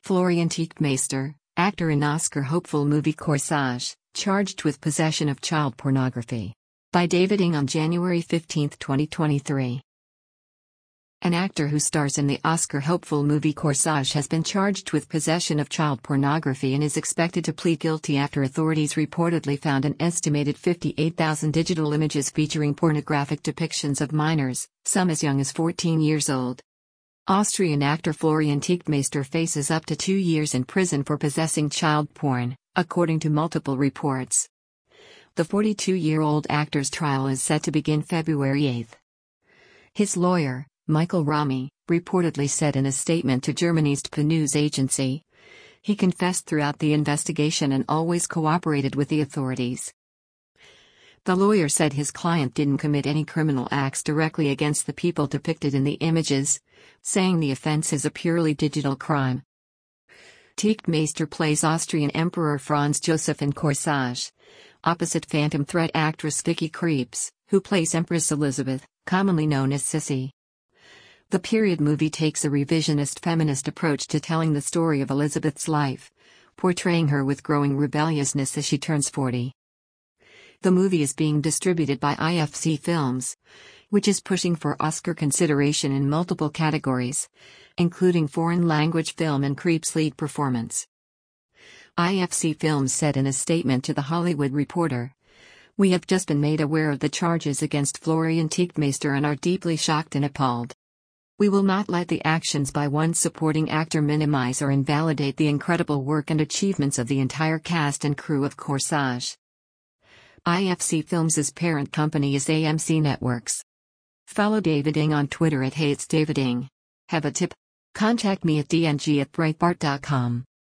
Florian Teichtmeister, actor in Oscar-hopeful movie Corsage, charged with possession of child pornography. By David Ng on January 15, 2023. An actor who stars in the Oscar-hopeful movie Corsage has been charged with possession of child pornography and is expected to plead guilty after authorities reportedly found an estimated 58,000 digital images featuring pornographic depictions of minors, some as young as 14 years old. Austrian actor Florian Teichtmeister faces up to 2 years in prison for possessing child porn, according to multiple reports. The 42-year-old actor's trial is set to begin February 8. His lawyer, Michael Rami, reportedly said in a statement to Germany's TPA news agency, he confessed throughout the investigation and always cooperated with the authorities. The lawyer said his client didn't commit any criminal acts directly against the people depicted in the images, saying the offense is a purely digital crime. Teichtmeister plays Austrian Emperor Franz Joseph in Corsage, opposite Phantom Thread actress Vicky Krieps, who plays Empress Elizabeth, commonly known as Sissy. The period movie takes a revisionist feminist approach to telling the story of Elizabeth's life, portraying her with growing rebelliousness as she turns 40. The movie is being distributed by IFC Films, which is pushing for Oscar consideration in multiple categories, including foreign language film and Krieps' lead performance. IFC Films said in a statement to The Hollywood Reporter, "We have just been made aware of the charges against Florian Teichtmeister and are deeply shocked and appalled. We will not let the actions by one supporting actor minimize or invalidate the incredible work and achievements of the entire cast and crew of Corsage." IFC Films' parent company is AMC Networks. Follow David Ng on Twitter @HatesDavidNg. Have a tip? Contact me at dng@breitbart.com.